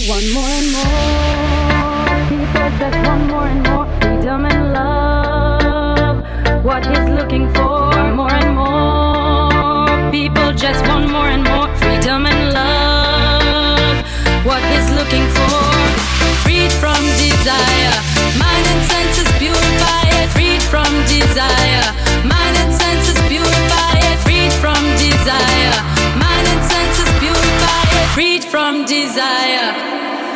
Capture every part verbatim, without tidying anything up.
Want more and more people just want more and more freedom and love. What he's looking for, more and more people just want more and more freedom and love. What he's looking for, freed from desire, mind and senses purify it. Freed from desire, mind and senses purify it. Freed from desire, mind and senses purify it. Freed from desire.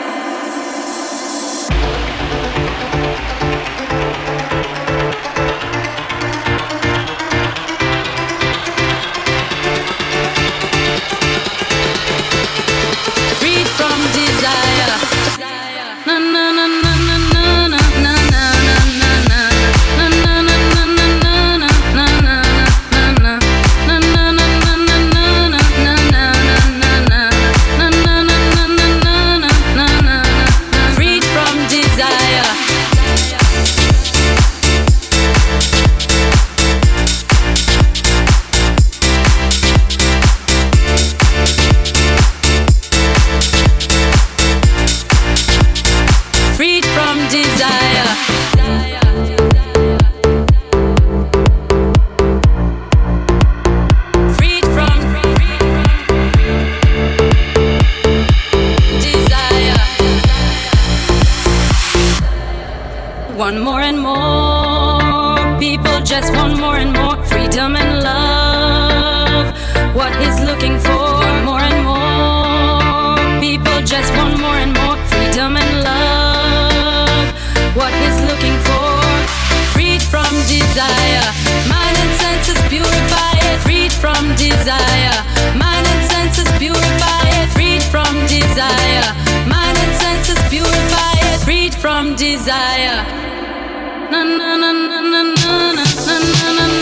Want more and more people just want more and more freedom and love. What he's looking for, more and more people just want more and more freedom and love. What he's looking for, freed from desire, mind and senses purify it. Freed from desire, mind and senses purify it. Freed from desire, mind and senses purify it. Freed from desire. Na na na na na na na na na.